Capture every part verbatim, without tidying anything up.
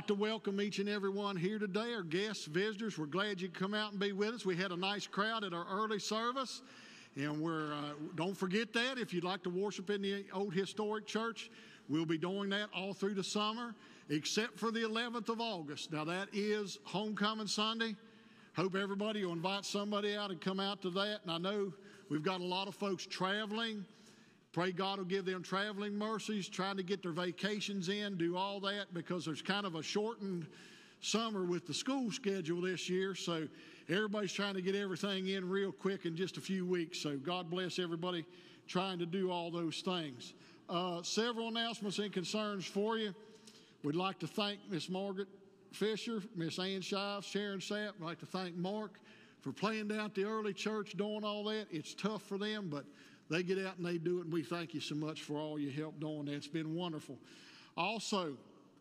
to welcome each and every one here today, our guests, visitors. We're glad you could come out and be with us. We had a nice crowd at our early service, and we're uh, don't forget that if you'd like to worship in the old historic church, we'll be doing that all through the summer, except for the eleventh of August. Now, that is Homecoming Sunday. Hope everybody will invite somebody out and come out to that. And I know we've got a lot of folks traveling. Pray God will give them traveling mercies, trying to get their vacations in, do all that, because there's kind of a shortened summer with the school schedule this year. So everybody's trying to get everything in real quick in just a few weeks. So God bless everybody trying to do all those things. Uh, several announcements and concerns for you. We'd like to thank Miss Margaret Fisher, Miss Ann Shives, Sharon Sapp. We'd like to thank Mark for playing down at the early church, doing all that. It's tough for them, but they get out and they do it, and we thank you so much for all your help doing that. It's been wonderful. Also,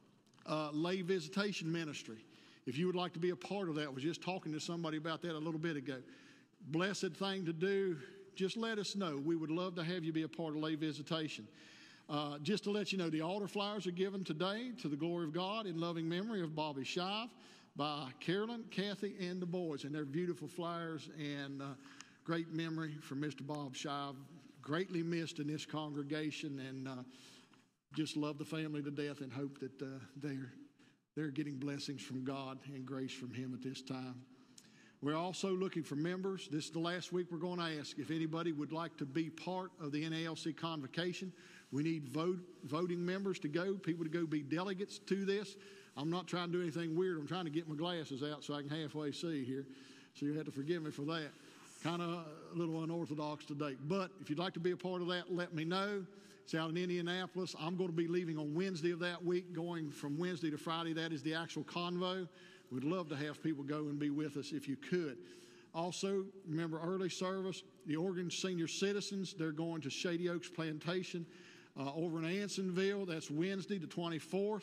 uh, lay visitation ministry. If you would like to be a part of that, I was just talking to somebody about that a little bit ago. Blessed thing to do. Just let us know. We would love to have you be a part of lay visitation. Uh, just to let you know, the altar flyers are given today to the glory of God in loving memory of Bobby Shive by Carolyn, Kathy, and the boys. And they're beautiful flyers and uh, great memory for Mister Bob Shive. Greatly missed in this congregation, and uh, just love the family to death and hope that uh, they're, they're getting blessings from God and grace from Him at this time. We're also looking for members. This is the last week we're going to ask if anybody would like to be part of the N A L C convocation. We need vote, voting members to go, people to go be delegates to this. I'm not trying to do anything weird. I'm trying to get my glasses out so I can halfway see here. So you have to forgive me for that. Kind of a little unorthodox today. But if you'd like to be a part of that, let me know. It's out in Indianapolis. I'm going to be leaving on Wednesday of that week, going from Wednesday to Friday. That is the actual convo. We'd love to have people go and be with us if you could. Also, remember early service, the Oregon Senior Citizens, they're going to Shady Oaks Plantation uh, over in Ansonville. That's Wednesday the twenty-fourth.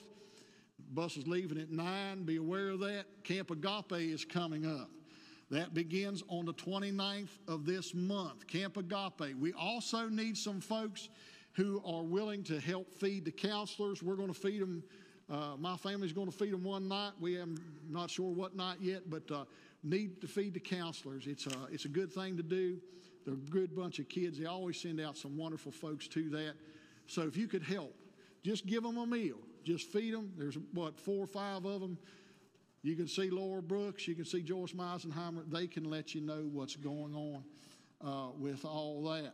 Bus is leaving at nine. Be aware of that. Camp Agape is coming up. That begins on the twenty-ninth of this month, Camp Agape. We also need some folks who are willing to help feed the counselors. We're going to feed them. Uh, my family's going to feed them one night. We am not sure what night yet, but uh, need to feed the counselors. It's a, it's a good thing to do. They're a good bunch of kids. They always send out some wonderful folks to that. So if you could help, just give them a meal. Just feed them. There's, what, four or five of them. You can see Laura Brooks, you can see Joyce Meisenheimer. They can let you know what's going on uh, with all that.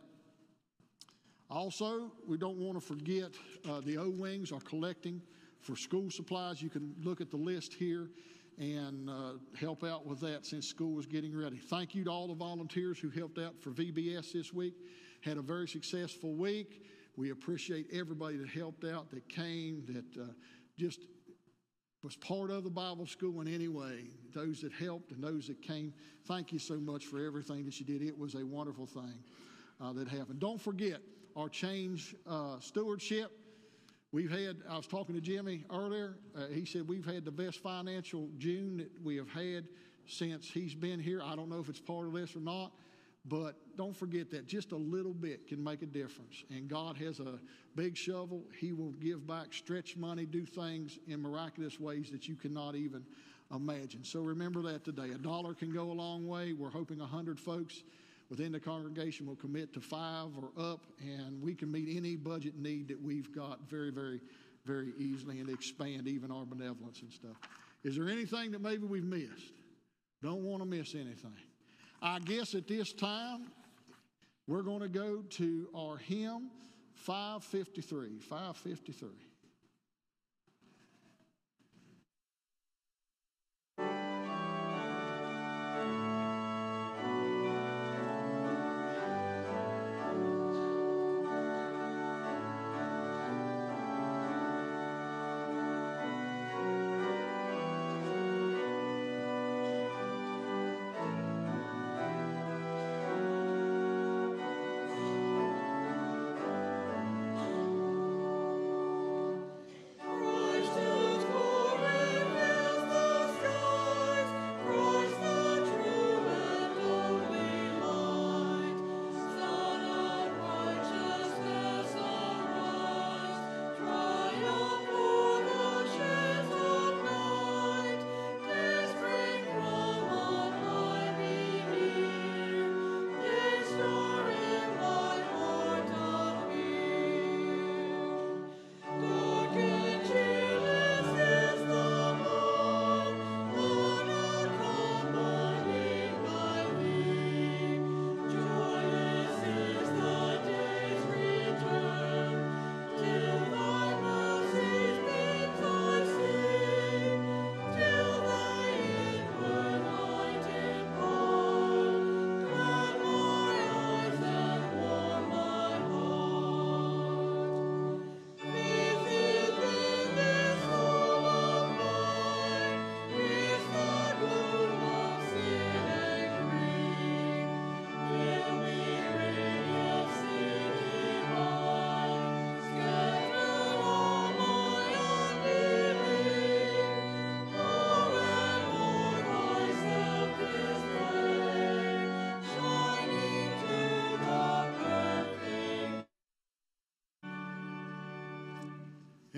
Also, we don't want to forget uh, the O-Wings are collecting for school supplies. You can look at the list here and uh, help out with that since school is getting ready. Thank you to all the volunteers who helped out for V B S this week. Had a very successful week. We appreciate everybody that helped out, that came, that uh, just was part of the Bible school in any way. Those that helped and those that came, thank you so much for everything that you did. It was a wonderful thing uh, that happened. Don't forget our change uh, stewardship. We've had, I was talking to Jimmy earlier. Uh, he said we've had the best financial June that we have had since he's been here. I don't know if it's part of this or not. But don't forget that just a little bit can make a difference. And God has a big shovel. He will give back stretch money, do things in miraculous ways that you cannot even imagine. So remember that today. A dollar can go a long way. We're hoping one hundred folks within the congregation will commit to five or up, and we can meet any budget need that we've got very, very, very easily and expand even our benevolence and stuff. Is there anything that maybe we've missed? Don't want to miss anything. I guess at this time, we're going to go to our hymn, five fifty-three. five fifty-three.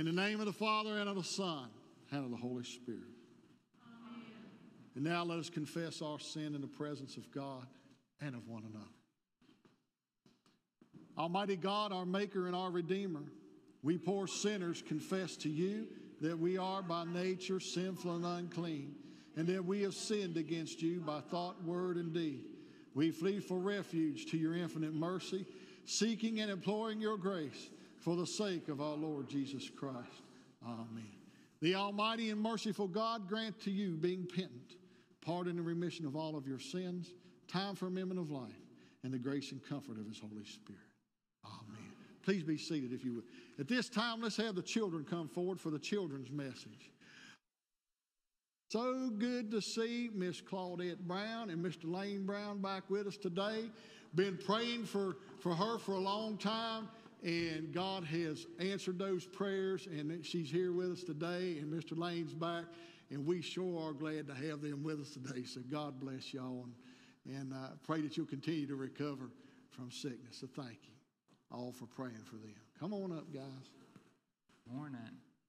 In the name of the Father, and of the Son, and of the Holy Spirit. Amen. And now let us confess our sin in the presence of God and of one another. Almighty God, our Maker and our Redeemer, we poor sinners confess to you that we are by nature sinful and unclean, and that we have sinned against you by thought, word, and deed. We flee for refuge to your infinite mercy, seeking and imploring your grace for the sake of our Lord Jesus Christ. Amen. The Almighty and merciful God grant to you, being penitent, pardon and remission of all of your sins, time for amendment of life, and the grace and comfort of his Holy Spirit. Amen. Please be seated if you would. At this time, let's have the children come forward for the children's message. So good to see Miss Claudette Brown and Mister Lane Brown back with us today. Been praying for, for her for a long time, and God has answered those prayers, and she's here with us today, and Mister Lane's back, and we sure are glad to have them with us today. So God bless y'all, and, and uh, pray that you'll continue to recover from sickness. So thank you all for praying for them. Come on up, guys. Morning.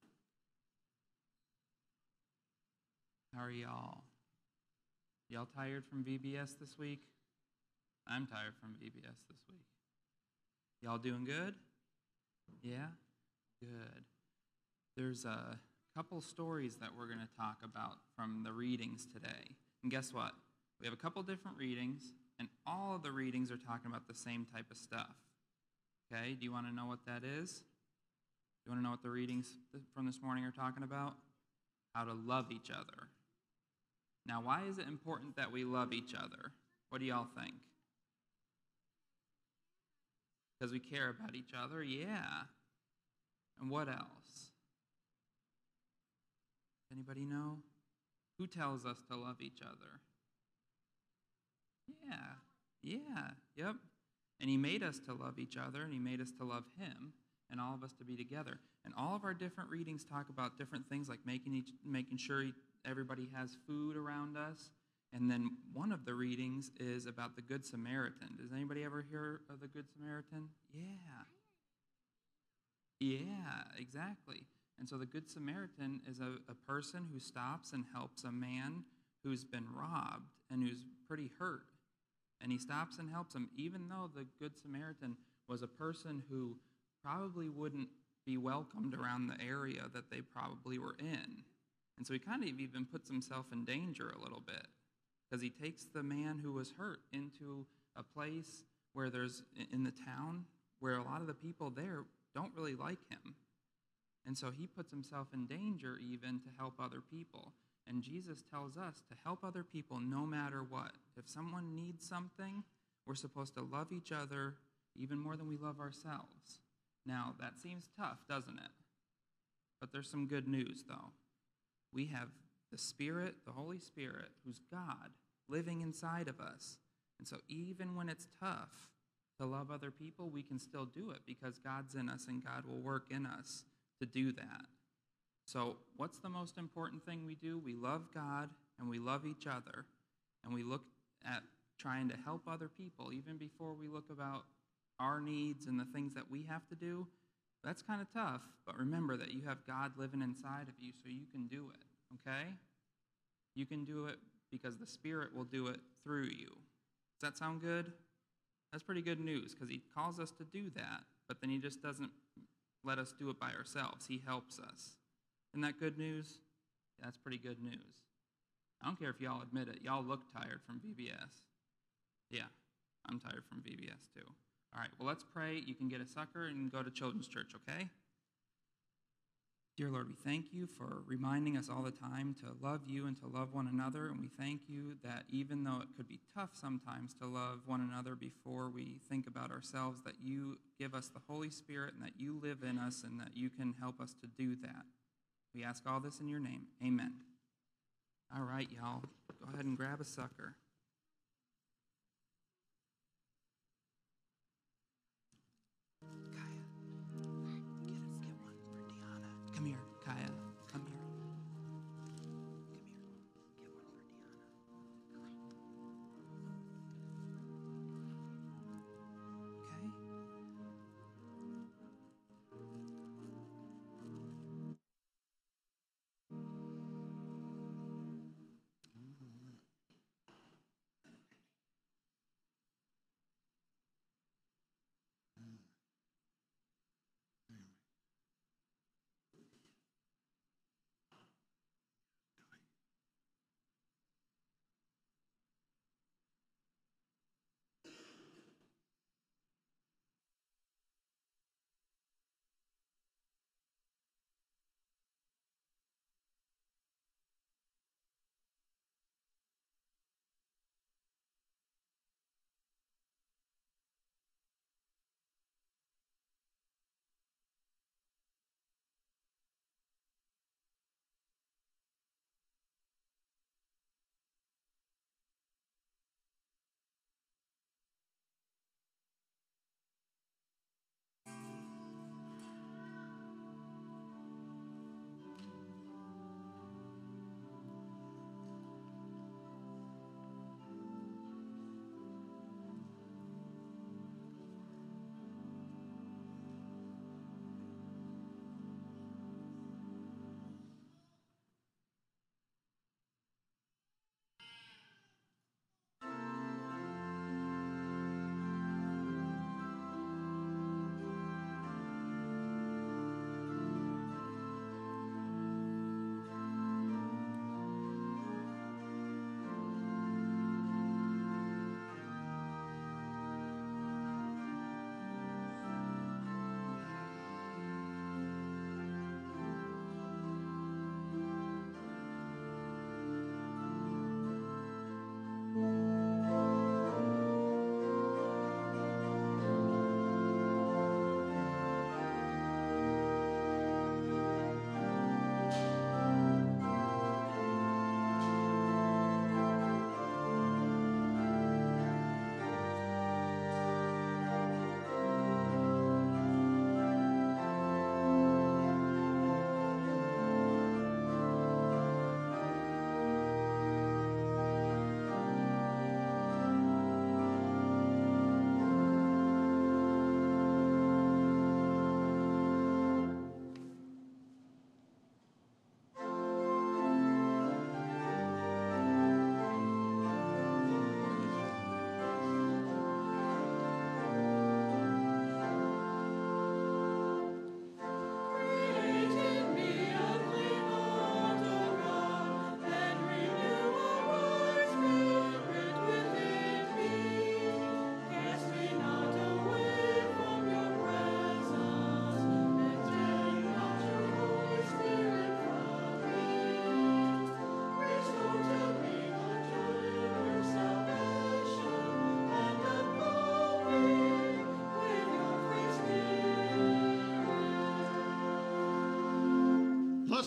How are y'all? Y'all tired from V B S this week? I'm tired from V B S this week. Y'all doing good? Yeah? Good. There's a couple stories that we're going to talk about from the readings today. And guess what? We have a couple different readings, and all of the readings are talking about the same type of stuff. Okay? Do you want to know what that is? Do you want to know what the readings from this morning are talking about? How to love each other. Now, why is it important that we love each other? What do y'all think? Because we care about each other? Yeah. And what else? Anybody know? Who tells us to love each other? Yeah. Yeah. Yep. And he made us to love each other, and he made us to love him, and all of us to be together. And all of our different readings talk about different things, like making each, making sure everybody has food around us. And then one of the readings is about the Good Samaritan. Does anybody ever hear of the Good Samaritan? Yeah. Yeah, exactly. And so the Good Samaritan is a, a person who stops and helps a man who's been robbed and who's pretty hurt. And he stops and helps him, even though the Good Samaritan was a person who probably wouldn't be welcomed around the area that they probably were in. And so he kind of even puts himself in danger a little bit, because he takes the man who was hurt into a place where there's, in the town, where a lot of the people there don't really like him. And so he puts himself in danger even to help other people. And Jesus tells us to help other people no matter what. If someone needs something, we're supposed to love each other even more than we love ourselves. Now, that seems tough, doesn't it? But there's some good news, though. We have the Spirit, the Holy Spirit, who's God, living inside of us. And so even when it's tough to love other people, we can still do it because God's in us and God will work in us to do that. So what's the most important thing we do? We love God and we love each other, and we look at trying to help other people even before we look about our needs and the things that we have to do. That's kind of tough, but remember that you have God living inside of you, so you can do it, okay? You can do it because the Spirit will do it through you. Does that sound good? That's pretty good news, because he calls us to do that, but then he just doesn't let us do it by ourselves. He helps us. Isn't that good news? That's pretty good news. I don't care if y'all admit it. Y'all look tired from V B S. Yeah, I'm tired from V B S too. All right, well, let's pray. You can get a sucker and go to Children's Church, okay? Dear Lord, we thank you for reminding us all the time to love you and to love one another, and we thank you that even though it could be tough sometimes to love one another before we think about ourselves, that you give us the Holy Spirit and that you live in us and that you can help us to do that. We ask all this in your name. Amen. All right, y'all, go ahead and grab a sucker. Come here, Kaya. Come here. Come here. Get one for Deanna. Okay?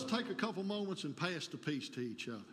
let's take a couple moments and pass the peace to each other.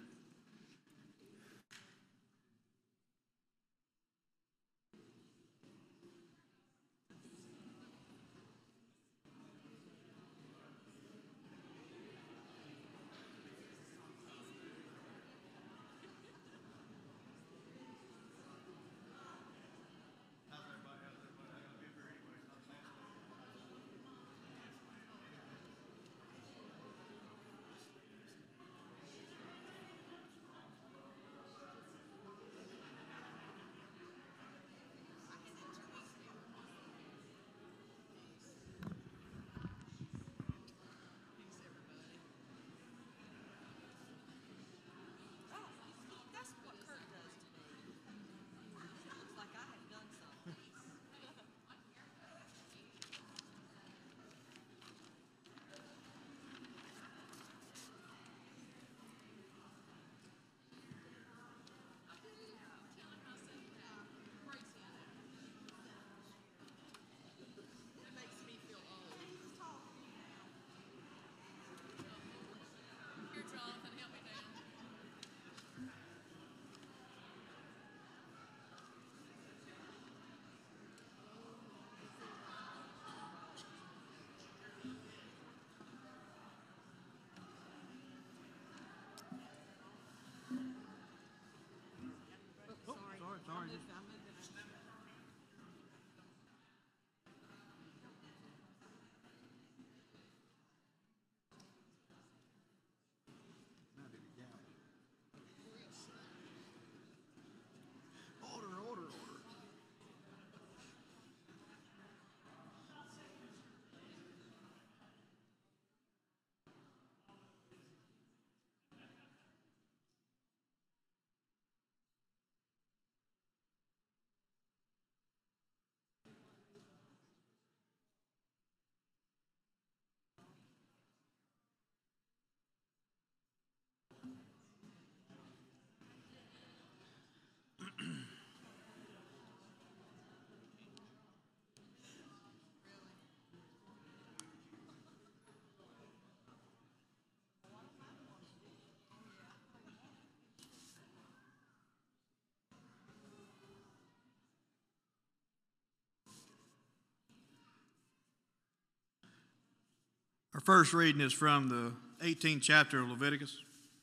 Our first reading is from the eighteenth chapter of Leviticus.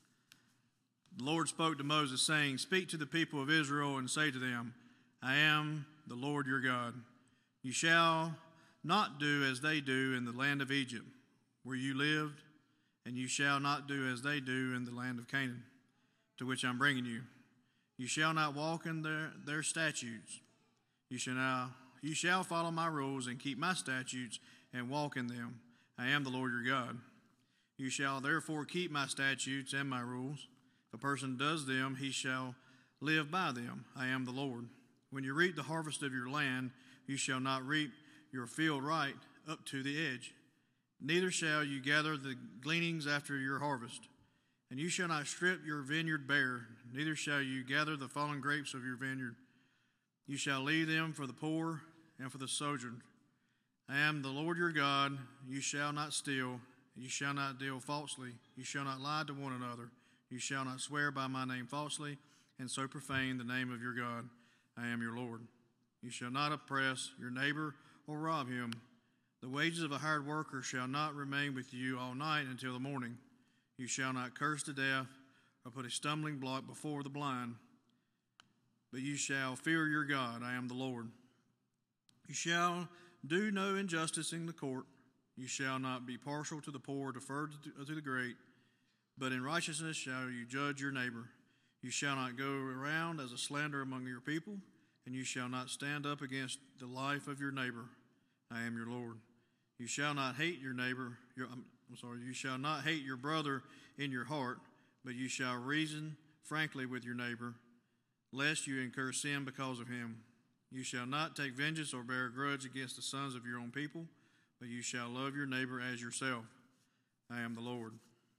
The Lord spoke to Moses, saying, "Speak to the people of Israel and say to them, I am the Lord your God. You shall not do as they do in the land of Egypt, where you lived, and you shall not do as they do in the land of Canaan, to which I'm bringing you. You shall not walk in their, their statutes. You shall, now, you shall follow my rules and keep my statutes and walk in them. I am the Lord your God. You shall therefore keep my statutes and my rules. If a person does them, he shall live by them. I am the Lord. When you reap the harvest of your land, you shall not reap your field right up to the edge. Neither shall you gather the gleanings after your harvest. And you shall not strip your vineyard bare, neither shall you gather the fallen grapes of your vineyard. You shall leave them for the poor and for the sojourner. I am the Lord your God. You shall not steal. You shall not deal falsely. You shall not lie to one another. You shall not swear by my name falsely, and so profane the name of your God. I am your Lord. You shall not oppress your neighbor or rob him. The wages of a hired worker shall not remain with you all night until the morning. You shall not curse to death or put a stumbling block before the blind. But you shall fear your God. I am the Lord. You shall do no injustice in the court. You shall not be partial to the poor, deferred to the great, but in righteousness shall you judge your neighbor. You shall not go around as a slanderer among your people, and you shall not stand up against the life of your neighbor. I am your Lord. You shall not hate your neighbor. Your, I'm sorry. You shall not hate your brother in your heart, but you shall reason frankly with your neighbor, lest you incur sin because of him. You shall not take vengeance or bear a grudge against the sons of your own people, but you shall love your neighbor as yourself. I am the Lord.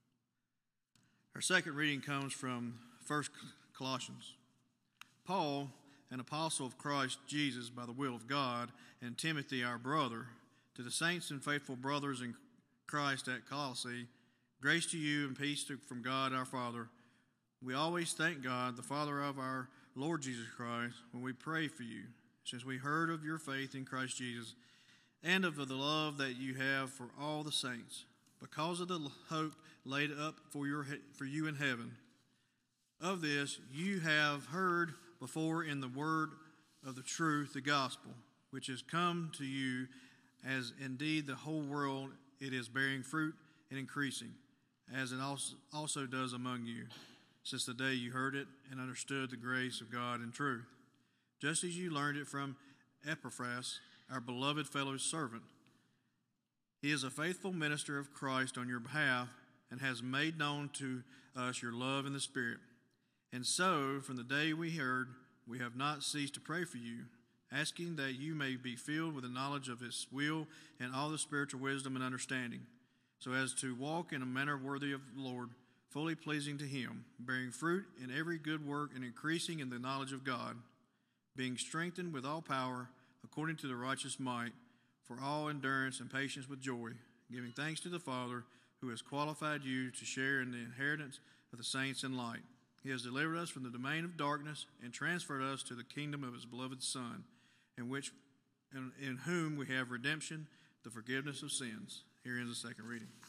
Our second reading comes from First Colossians. Paul, an apostle of Christ Jesus by the will of God, and Timothy, our brother, to the saints and faithful brothers in Christ at Colossae, Grace to you and peace to, from God our Father. We always thank God, the Father of our Lord Jesus Christ, when we pray for you, since we heard of your faith in Christ Jesus and of the love that you have for all the saints, because of the hope laid up for, your, for you in heaven. Of this you have heard before in the word of the truth, the gospel, which has come to you, as indeed the whole world it is bearing fruit and increasing, as it also, also does among you, since the day you heard it and understood the grace of God in truth, just as you learned it from Epaphras, our beloved fellow servant. He is a faithful minister of Christ on your behalf and has made known to us your love in the Spirit. And so, from the day we heard, we have not ceased to pray for you, asking that you may be filled with the knowledge of his will and all the spiritual wisdom and understanding, so as to walk in a manner worthy of the Lord, fully pleasing to him, bearing fruit in every good work and increasing in the knowledge of God, being strengthened with all power according to the righteous might, for all endurance and patience with joy, giving thanks to the Father who has qualified you to share in the inheritance of the saints in light. He has delivered us from the domain of darkness and transferred us to the kingdom of his beloved Son, in which, in, in whom we have redemption, the forgiveness of sins. Here ends the second reading.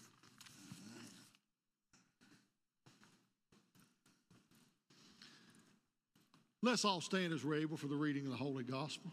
Let's all stand as we're able for the reading of the Holy Gospel.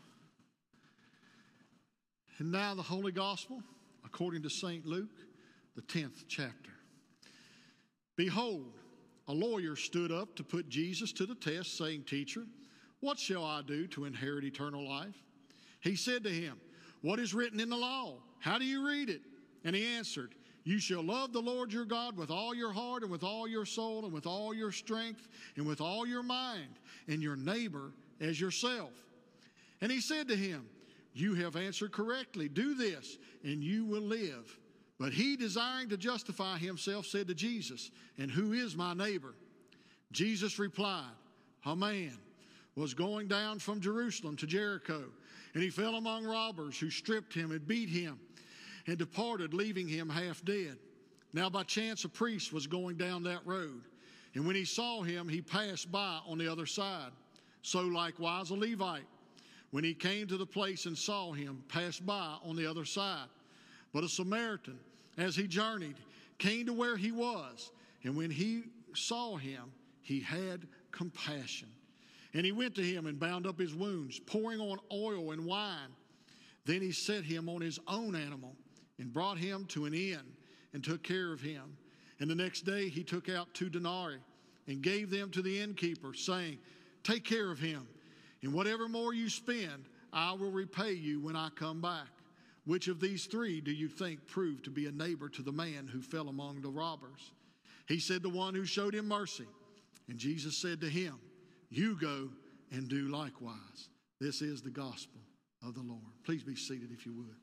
And now the Holy Gospel, according to Saint Luke, the tenth chapter. Behold, a lawyer stood up to put Jesus to the test, saying, Teacher, what shall I do to inherit eternal life? He said to him, What is written in the law? How do you read it? And he answered, You shall love the Lord your God with all your heart and with all your soul and with all your strength and with all your mind, and your neighbor as yourself. And he said to him, You have answered correctly. Do this, and you will live. But he, desiring to justify himself, said to Jesus, And who is my neighbor? Jesus replied, A man was going down from Jerusalem to Jericho, and he fell among robbers who stripped him and beat him and departed, leaving him half dead. Now by chance a priest was going down that road, and when he saw him, he passed by on the other side. So likewise a Levite, when he came to the place and saw him, passed by on the other side. But a Samaritan, as he journeyed, came to where he was, and when he saw him, he had compassion. And he went to him and bound up his wounds, pouring on oil and wine. Then he set him on his own animal and brought him to an inn and took care of him. And the next day he took out two denarii and gave them to the innkeeper, saying, Take care of him, and whatever more you spend, I will repay you when I come back. Which of these three do you think proved to be a neighbor to the man who fell among the robbers? He said, The one who showed him mercy. And Jesus said to him, You go and do likewise. This is the gospel of the Lord. Please be seated if you would.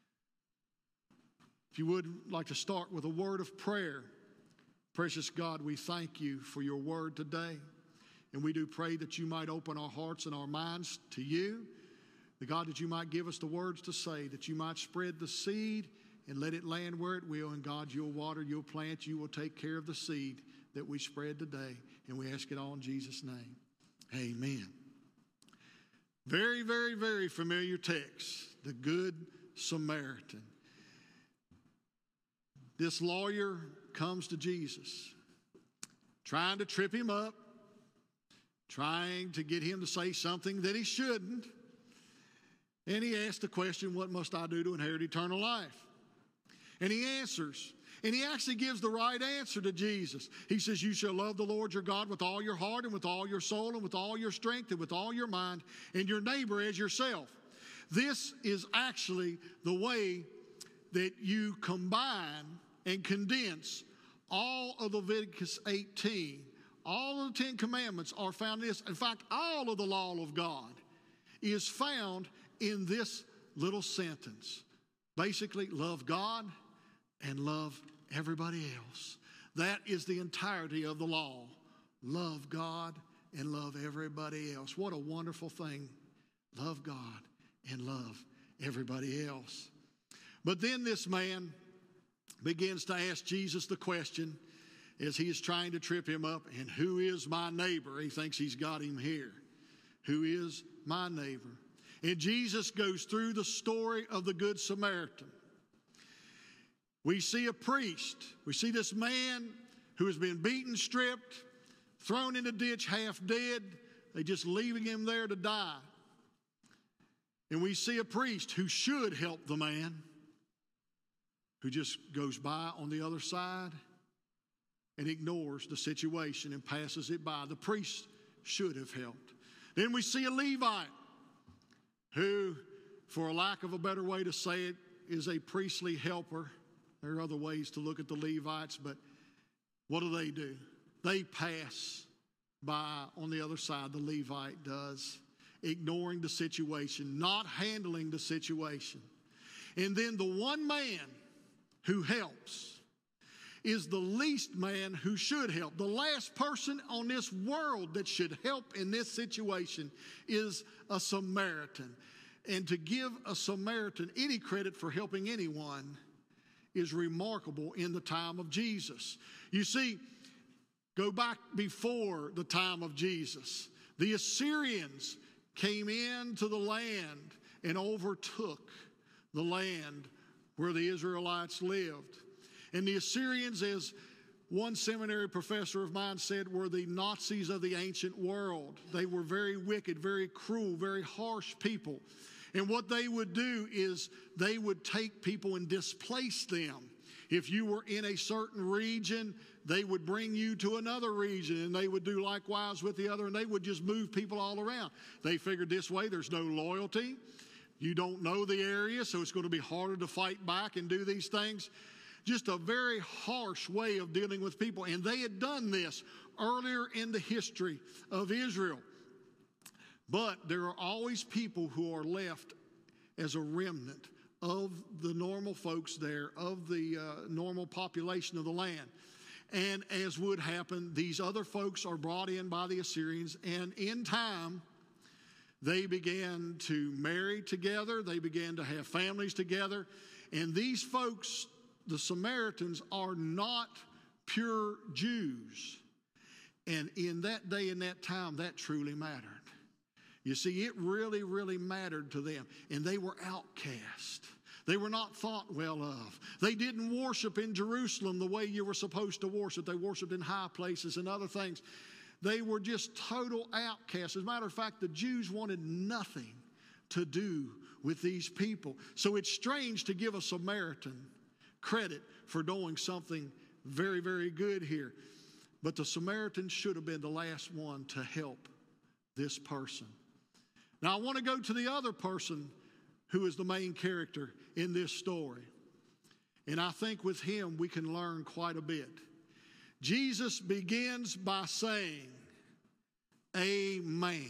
If you would like to start with a word of prayer. Precious God, we thank you for your word today. And we do pray that you might open our hearts and our minds to you. The God, that you might give us the words to say, that you might spread the seed and let it land where it will. And God, you'll water, you'll plant, you will take care of the seed that we spread today. And we ask it all in Jesus' name. Amen. Very, very, very familiar text, the Good Samaritan. This lawyer comes to Jesus, trying to trip him up, trying to get him to say something that he shouldn't. And he asks the question, What must I do to inherit eternal life? And he answers. And he actually gives the right answer to Jesus. He says, You shall love the Lord your God with all your heart and with all your soul and with all your strength and with all your mind, and your neighbor as yourself. This is actually the way that you combine and condense all of Leviticus eighteen. All of the Ten Commandments are found in this. In fact, all of the law of God is found in this little sentence. Basically, love God and love everybody else. That is the entirety of the law. Love God and love everybody else. What a wonderful thing. Love God and love everybody else. But then this man begins to ask Jesus the question as he is trying to trip him up, and who is my neighbor? He thinks he's got him here. Who is my neighbor? And Jesus goes through the story of the Good Samaritan. We see a priest. We see this man who has been beaten, stripped, thrown in a ditch, half dead. They just leaving him there to die. And we see a priest who should help the man, who just goes by on the other side and ignores the situation and passes it by. The priest should have helped. Then we see a Levite who, for a lack of a better way to say it, is a priestly helper. There are other ways to look at the Levites, but what do they do? They pass by on the other side, the Levite does, ignoring the situation, not handling the situation. And then the one man who helps is the least man who should help. The last person on this world that should help in this situation is a Samaritan. And to give a Samaritan any credit for helping anyone is remarkable in the time of Jesus. You see, go back before the time of Jesus. The Assyrians came into the land and overtook the land where the Israelites lived. And the Assyrians, as one seminary professor of mine said, were the Nazis of the ancient world. They were very wicked, very cruel, very harsh people. And what they would do is they would take people and displace them. If you were in a certain region, they would bring you to another region, and they would do likewise with the other, and they would just move people all around. They figured this way, there's no loyalty. You don't know the area, so it's going to be harder to fight back and do these things. Just a very harsh way of dealing with people. And they had done this earlier in the history of Israel. But there are always people who are left as a remnant of the normal folks there, of the uh, normal population of the land. And as would happen, these other folks are brought in by the Assyrians, and in time, they began to marry together. They began to have families together. And these folks, the Samaritans, are not pure Jews. And in that day and that time, that truly mattered. You see, it really, really mattered to them. And they were outcast. They were not thought well of. They didn't worship in Jerusalem the way you were supposed to worship. They worshiped in high places and other things. They were just total outcasts. As a matter of fact, the Jews wanted nothing to do with these people. So it's strange to give a Samaritan credit for doing something very, very good here. But the Samaritan should have been the last one to help this person. Now I want to go to the other person who is the main character in this story. And I think with him we can learn quite a bit. Jesus begins by saying, a man.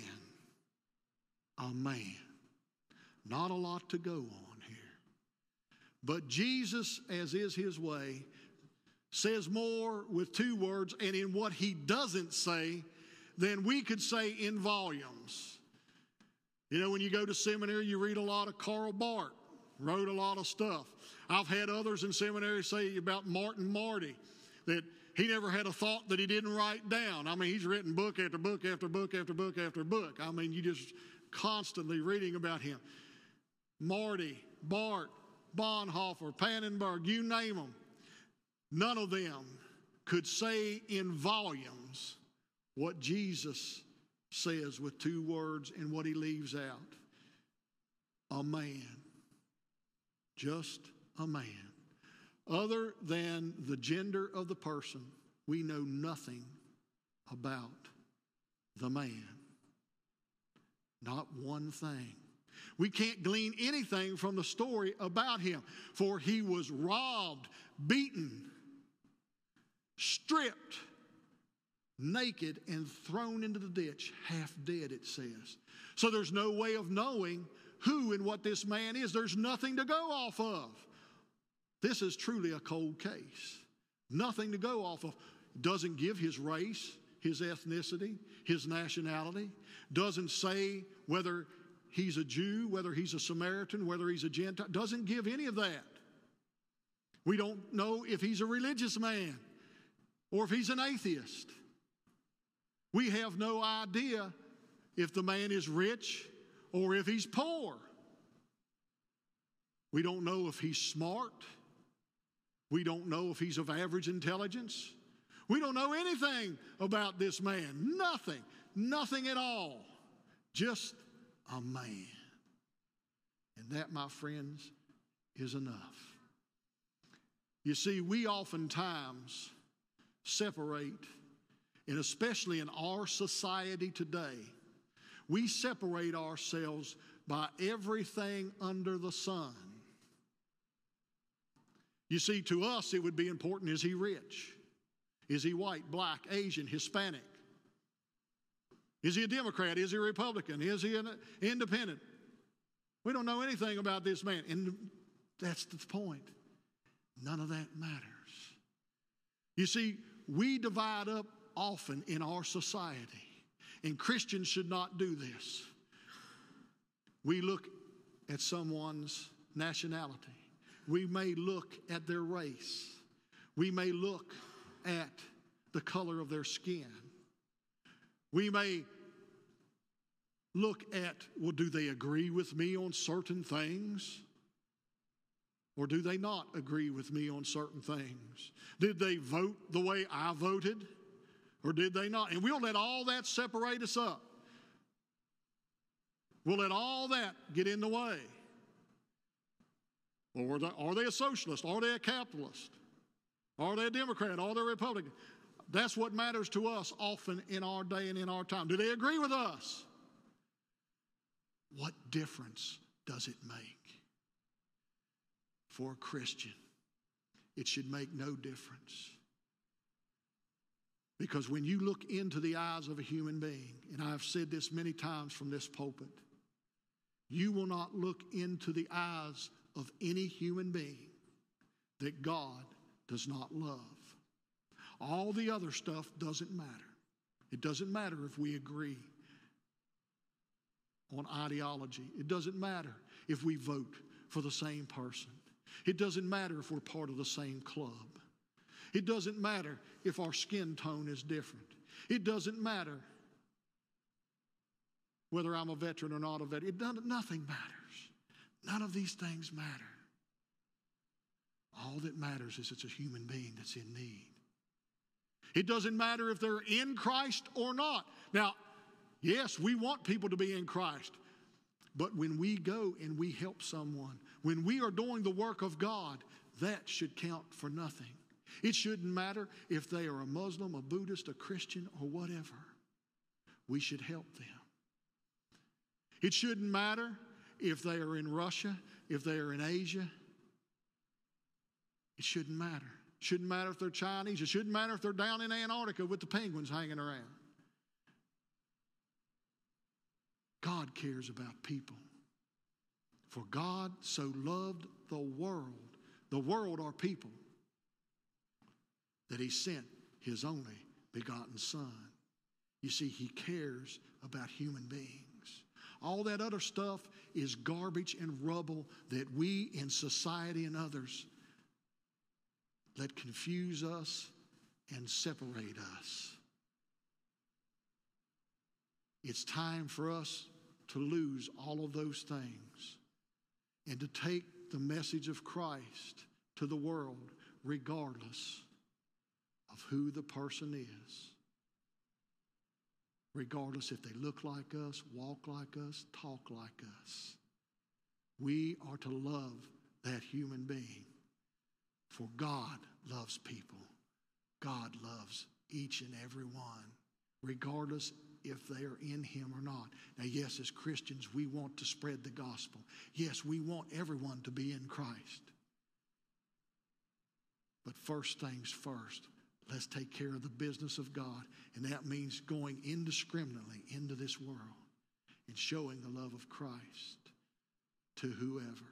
A man. Not a lot to go on here. But Jesus, as is his way, says more with two words and in what he doesn't say than we could say in volumes. You know, when you go to seminary, you read a lot of Karl Barth, wrote a lot of stuff. I've had others in seminary say about Martin Marty that he never had a thought that he didn't write down. I mean, he's written book after book after book after book after book. I mean, you just constantly reading about him. Marty, Barth, Bonhoeffer, Pannenberg, you name them. None of them could say in volumes what Jesus says with two words and what he leaves out. A man. Just a man. Other than the gender of the person, we know nothing about the man. Not one thing. We can't glean anything from the story about him, for he was robbed, beaten, stripped, naked, and thrown into the ditch, half dead, it says. So there's no way of knowing who and what this man is. There's nothing to go off of. This is truly a cold case. Nothing to go off of. Doesn't give his race, his ethnicity, his nationality. Doesn't say whether he's a Jew, whether he's a Samaritan, whether he's a Gentile. Doesn't give any of that. We don't know if he's a religious man or if he's an atheist. We have no idea if the man is rich or if he's poor. We don't know if he's smart. We don't know if he's of average intelligence. We don't know anything about this man. Nothing. Nothing at all. Just a man. And that, my friends, is enough. You see, we oftentimes separate, and especially in our society today, we separate ourselves by everything under the sun. You see, to us, it would be important, is he rich? Is he white, black, Asian, Hispanic? Is he a Democrat? Is he a Republican? Is he an independent? We don't know anything about this man. And that's the point. None of that matters. You see, we divide up often in our society, and Christians should not do this. We look at someone's nationality. We may look at their race. We may look at the color of their skin. We may look at, well, do they agree with me on certain things? Or do they not agree with me on certain things? Did they vote the way I voted? Or did they not? And we'll let all that separate us up. We'll let all that get in the way. Or are they a socialist? Are they a capitalist? Are they a Democrat? Are they a Republican? That's what matters to us often in our day and in our time. Do they agree with us? What difference does it make? For a Christian, it should make no difference. Because when you look into the eyes of a human being, and I've said this many times from this pulpit, you will not look into the eyes of any human being that God does not love. All the other stuff doesn't matter. It doesn't matter if we agree on ideology. It doesn't matter if we vote for the same person. It doesn't matter if we're part of the same club. It doesn't matter if our skin tone is different. It doesn't matter whether I'm a veteran or not a veteran. It doesn't, nothing matters. None of these things matter. All that matters is it's a human being that's in need. It doesn't matter if they're in Christ or not. Now, yes, we want people to be in Christ. But when we go and we help someone, when we are doing the work of God, that should count for nothing. It shouldn't matter if they are a Muslim, a Buddhist, a Christian, or whatever. We should help them. It shouldn't matter if they are in Russia, if they are in Asia. It shouldn't matter. It shouldn't matter if they're Chinese. It shouldn't matter if they're down in Antarctica with the penguins hanging around. God cares about people. For God so loved the world, the world are people, that he sent his only begotten Son. You see, he cares about human beings. All that other stuff is garbage and rubble that we in society and others let confuse us and separate us. It's time for us to lose all of those things and to take the message of Christ to the world regardless of who the person is. Regardless if they look like us, walk like us, talk like us. We are to love that human being. For God loves people. God loves each and every one, regardless if they are in him or not. Now, yes, as Christians, we want to spread the gospel. Yes, we want everyone to be in Christ. But first things first, let's take care of the business of God. And that means going indiscriminately into this world and showing the love of Christ to whoever.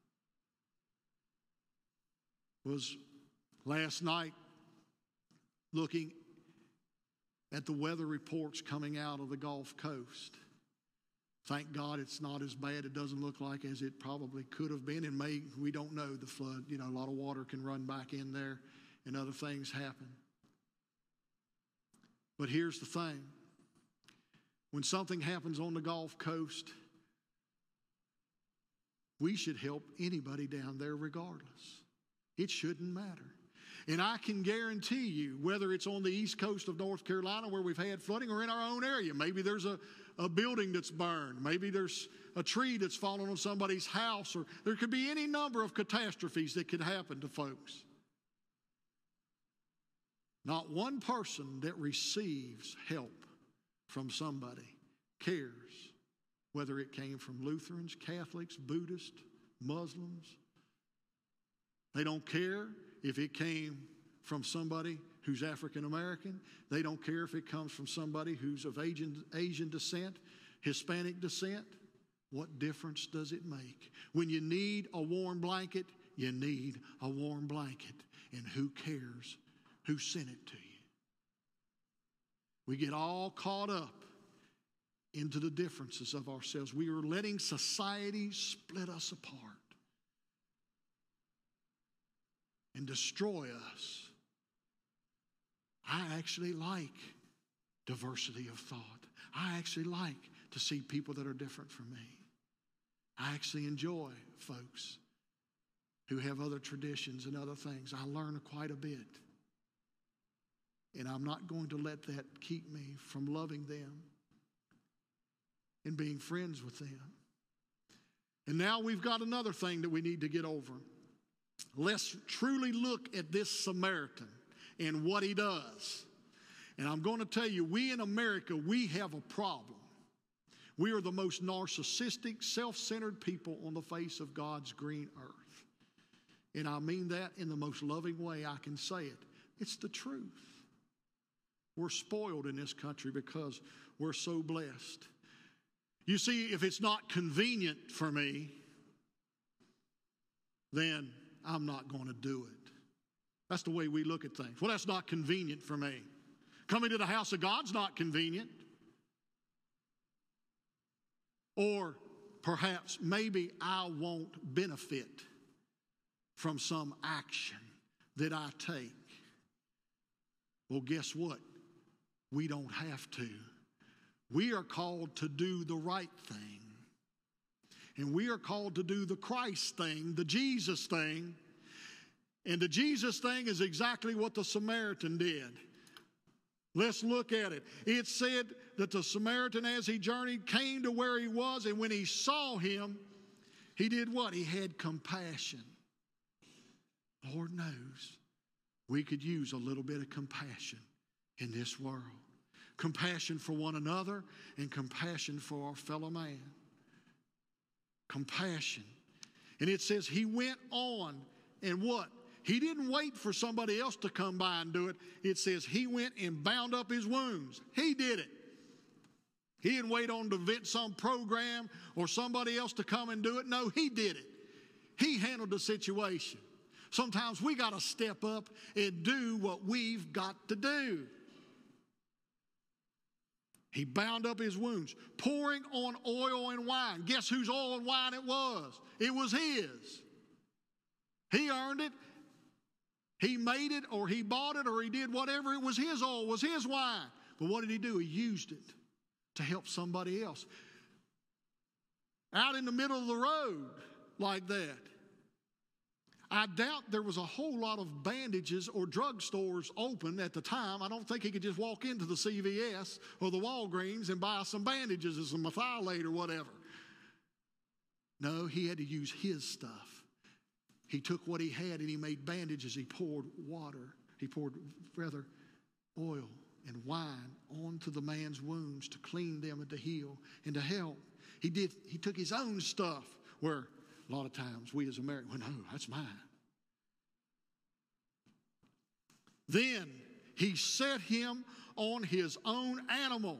Was last night looking at the weather reports coming out of the Gulf Coast. Thank God it's not as bad. It doesn't look like as it probably could have been. And may, we don't know the flood. You know, a lot of water can run back in there and other things happen. But here's the thing. When something happens on the Gulf Coast, we should help anybody down there regardless. It shouldn't matter. And I can guarantee you, whether it's on the east coast of North Carolina where we've had flooding or in our own area, maybe there's a, a building that's burned, maybe there's a tree that's fallen on somebody's house, or there could be any number of catastrophes that could happen to folks. Not one person that receives help from somebody cares whether it came from Lutherans, Catholics, Buddhists, Muslims. They don't care if it came from somebody who's African American. They don't care if it comes from somebody who's of Asian, Asian descent, Hispanic descent. What difference does it make? When you need a warm blanket, you need a warm blanket. And who cares who sent it to you? We get all caught up into the differences of ourselves. We are letting society split us apart and destroy us. I actually like diversity of thought. I actually like to see people that are different from me. I actually enjoy folks who have other traditions and other things. I learn quite a bit. And I'm not going to let that keep me from loving them and being friends with them. And now we've got another thing that we need to get over. Let's truly look at this Samaritan and what he does. And I'm going to tell you, we in America, we have a problem. We are the most narcissistic, self-centered people on the face of God's green earth. And I mean that in the most loving way I can say it. It's the truth. We're spoiled in this country because we're so blessed. You see, if it's not convenient for me, then I'm not going to do it. That's the way we look at things. Well, that's not convenient for me. Coming to the house of God's not convenient. Or perhaps maybe I won't benefit from some action that I take. Well, guess what? We don't have to. We are called to do the right thing. And we are called to do the Christ thing, the Jesus thing. And the Jesus thing is exactly what the Samaritan did. Let's look at it. It said that the Samaritan, as he journeyed, came to where he was, and when he saw him, he did what? He had compassion. Lord knows we could use a little bit of compassion in this world. Compassion for one another and compassion for our fellow man. Compassion. And it says he went on and what? He didn't wait for somebody else to come by and do it. It says he went and bound up his wounds. He did it. He didn't wait on to invent some program or somebody else to come and do it. No, he did it. He handled the situation. Sometimes we got to step up and do what we've got to do. He bound up his wounds, pouring on oil and wine. Guess whose oil and wine it was? It was his. He earned it. He made it, or he bought it, or he did whatever. It was his oil, was his wine. But what did he do? He used it to help somebody else. Out in the middle of the road like that. I doubt there was a whole lot of bandages or drugstores open at the time. I don't think he could just walk into the C V S or the Walgreens and buy some bandages or some methylate or whatever. No, he had to use his stuff. He took what he had and he made bandages. He poured water. He poured, rather, oil and wine onto the man's wounds to clean them and to heal and to help. He did. He took his own stuff where a lot of times we as Americans, well, no, that's mine. Then he set him on his own animal.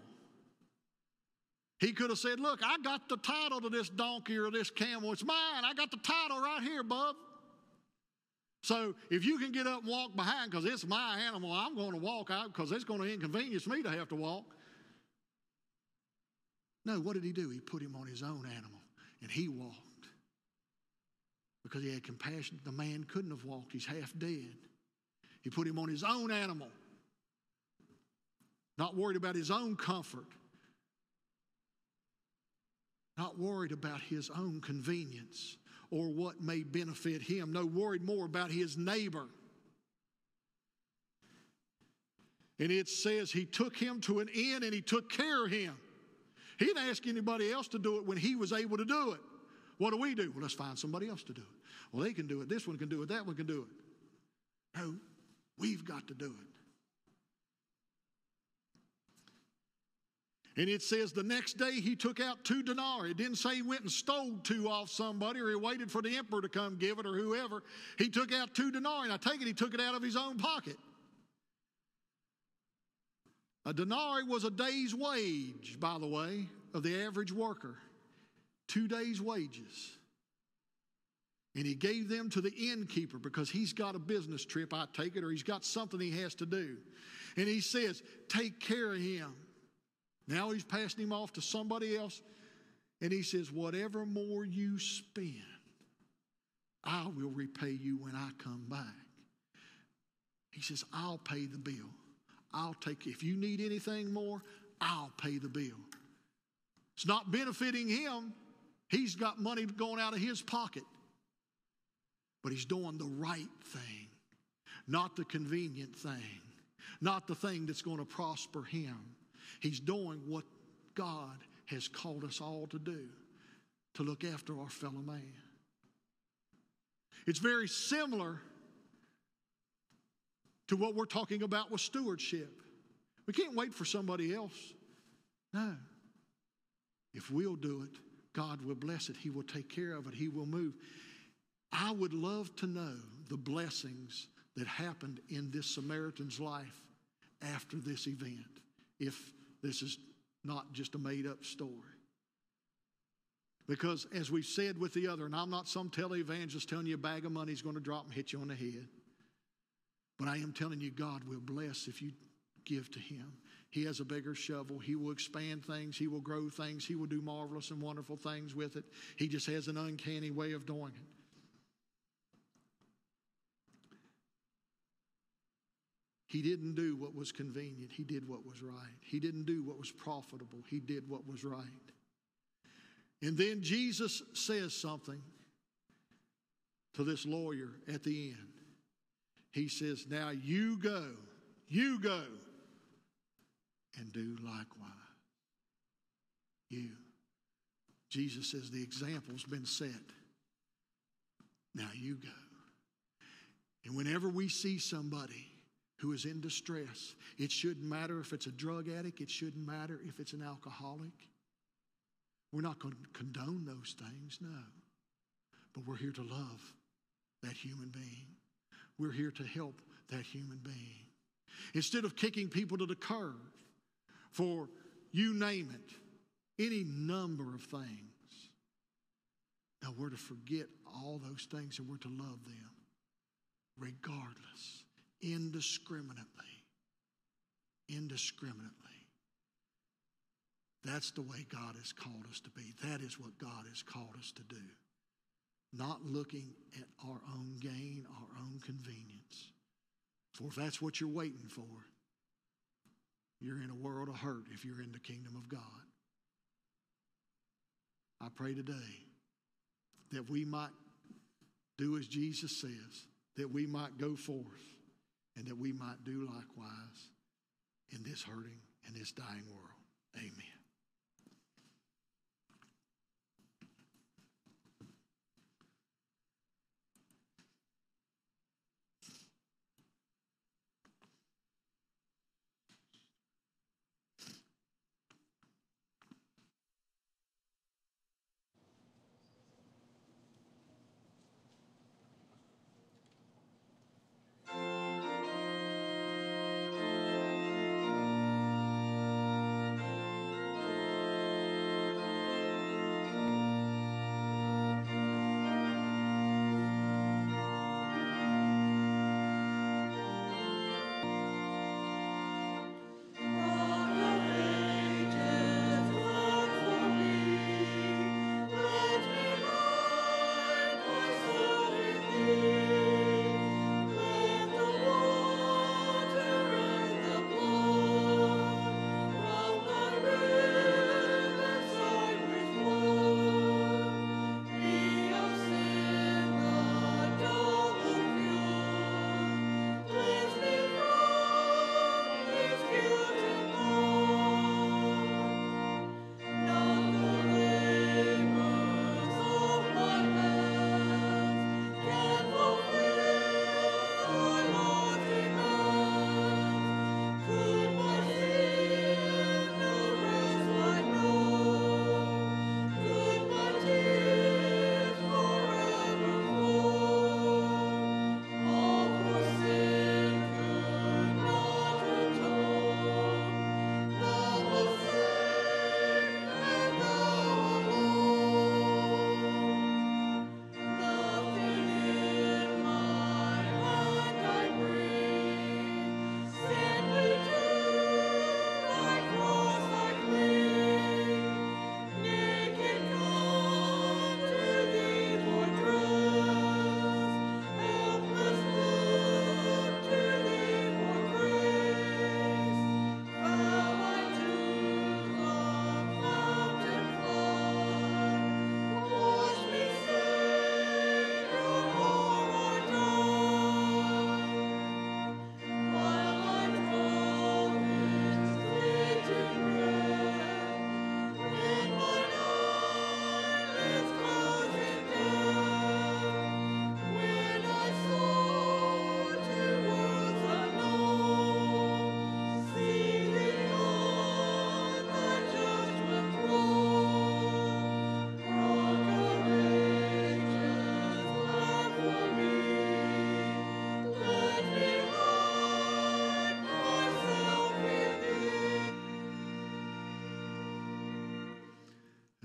He could have said, look, I got the title to this donkey or this camel. It's mine. I got the title right here, bub. So if you can get up and walk behind because it's my animal, I'm going to walk out because it's going to inconvenience me to have to walk. No, what did he do? He put him on his own animal, and he walked. Because he had compassion. The man couldn't have walked. He's half dead. He put him on his own animal. Not worried about his own comfort. Not worried about his own convenience or what may benefit him. No, worried more about his neighbor. And it says he took him to an inn and he took care of him. He didn't ask anybody else to do it when he was able to do it. What do we do? Well, let's find somebody else to do it. Well, they can do it. This one can do it. That one can do it. No, we've got to do it. And it says the next day he took out two denarii. It didn't say he went and stole two off somebody or he waited for the emperor to come give it or whoever. He took out two denarii, and I take it he took it out of his own pocket. A denarii was a day's wage, by the way, of the average worker. Two days' wages. And he gave them to the innkeeper because he's got a business trip, I take it, or he's got something he has to do. And he says, take care of him. Now he's passing him off to somebody else. And he says, whatever more you spend, I will repay you when I come back. He says, I'll pay the bill. I'll take, if you need anything more, I'll pay the bill. It's not benefiting him. He's got money going out of his pocket. But he's doing the right thing, not the convenient thing, not the thing that's going to prosper him. He's doing what God has called us all to do, to look after our fellow man. It's very similar to what we're talking about with stewardship. We can't wait for somebody else. No. If we'll do it, God will bless it. He will take care of it. He will move. I would love to know the blessings that happened in this Samaritan's life after this event, if this is not just a made-up story. Because as we've said with the other, and I'm not some televangelist telling you a bag of money is going to drop and hit you on the head, but I am telling you God will bless if you give to him. He has a bigger shovel. He will expand things. He will grow things. He will do marvelous and wonderful things with it. He just has an uncanny way of doing it. He didn't do what was convenient. He did what was right. He didn't do what was profitable. He did what was right. And then Jesus says something to this lawyer at the end. He says, now you go, you go and do likewise. You. Jesus says the example's been set. Now you go. And whenever we see somebody who is in distress, it shouldn't matter if it's a drug addict. It shouldn't matter if it's an alcoholic. We're not going to condone those things, no. But we're here to love that human being. We're here to help that human being. Instead of kicking people to the curb for, you name it, any number of things. Now we're to forget all those things and we're to love them regardless, indiscriminately, indiscriminately. That's the way God has called us to be. That is what God has called us to do. Not looking at our own gain, our own convenience. For if that's what you're waiting for, you're in a world of hurt if you're in the kingdom of God. I pray today that we might do as Jesus says, that we might go forth and that we might do likewise in this hurting and this dying world. Amen.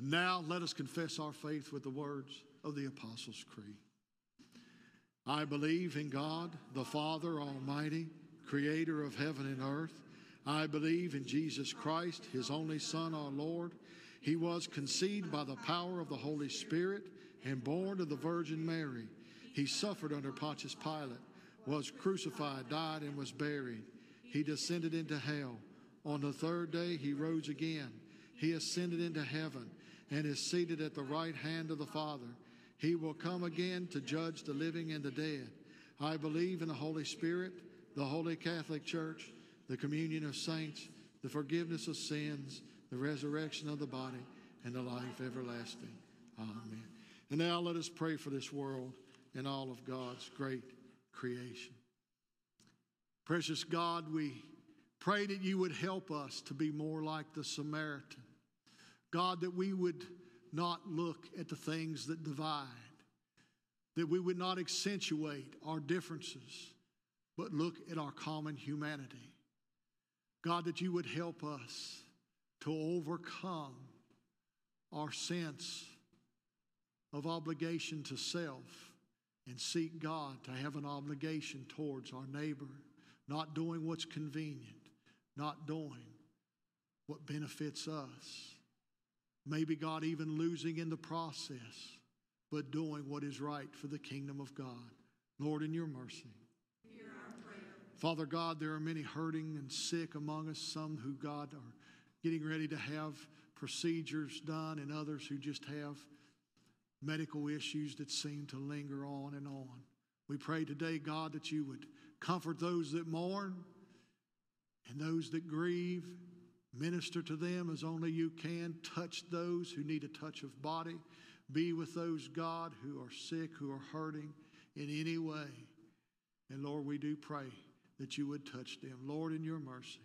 Now let us confess our faith with the words of the Apostles' Creed. I believe in God, the Father Almighty, creator of heaven and earth. I believe in Jesus Christ, his only Son, our Lord. He was conceived by the power of the Holy Spirit and born of the Virgin Mary. He suffered under Pontius Pilate, was crucified, died, and was buried. He descended into hell. On the third day he rose again. He ascended into heaven and is seated at the right hand of the Father. He will come again to judge the living and the dead. I believe in the Holy Spirit, the Holy Catholic Church, the communion of saints, the forgiveness of sins, the resurrection of the body, and the life everlasting. Amen. And now let us pray for this world and all of God's great creation. Precious God, we pray that you would help us to be more like the Samaritan. God, that we would not look at the things that divide, that we would not accentuate our differences, but look at our common humanity. God, that you would help us to overcome our sense of obligation to self and seek God to have an obligation towards our neighbor, not doing what's convenient, not doing what benefits us. Maybe, God, even losing in the process, but doing what is right for the kingdom of God. Lord, in your mercy. Father God, there are many hurting and sick among us, some who, God, are getting ready to have procedures done, and others who just have medical issues that seem to linger on and on. We pray today, God, that you would comfort those that mourn and those that grieve. Minister to them as only you can. Touch those who need a touch of body. Be with those, God, who are sick, who are hurting in any way. And Lord, we do pray that you would touch them. Lord, in your mercy.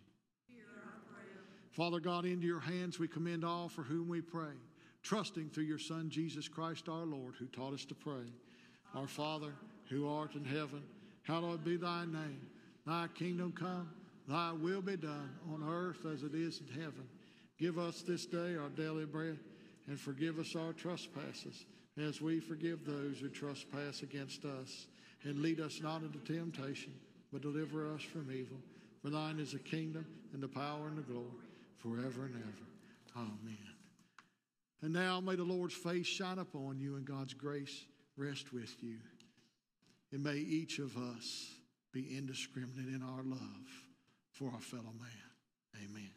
Father God, into your hands we commend all for whom we pray, trusting through your Son, Jesus Christ our Lord, who taught us to pray. Our Father, who art in heaven, hallowed be thy name. Thy kingdom come, thy will be done on earth as it is in heaven. Give us this day our daily bread, and forgive us our trespasses, as we forgive those who trespass against us. And lead us not into temptation, but deliver us from evil. For thine is the kingdom, and the power, and the glory, forever and ever. Amen. And now may the Lord's face shine upon you, and God's grace rest with you. And may each of us be indiscriminate in our love for our fellow man. Amen.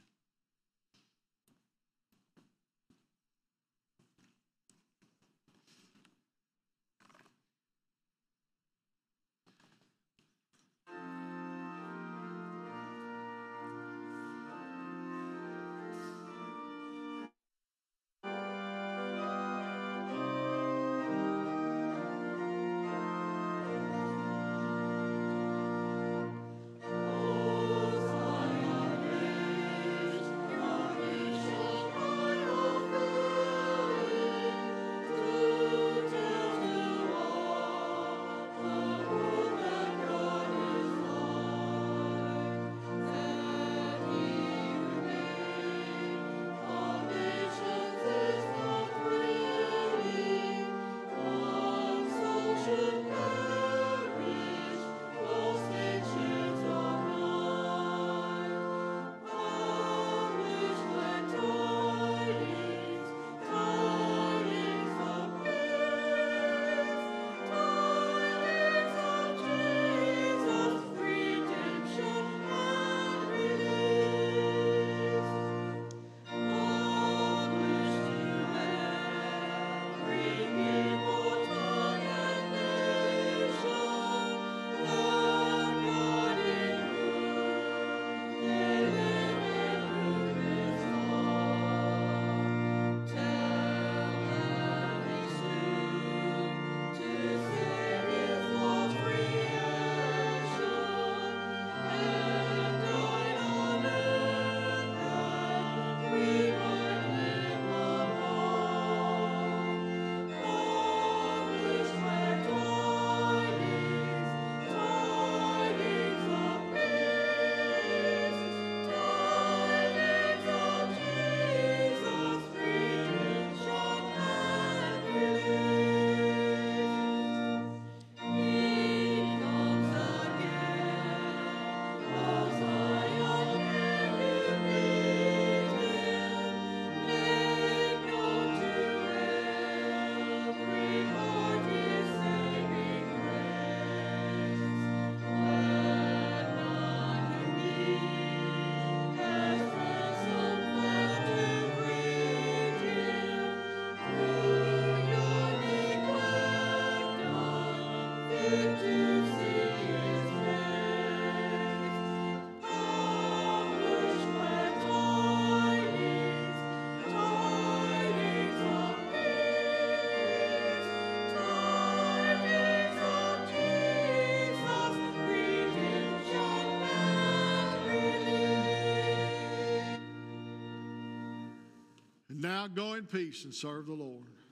And now go in peace and serve the Lord.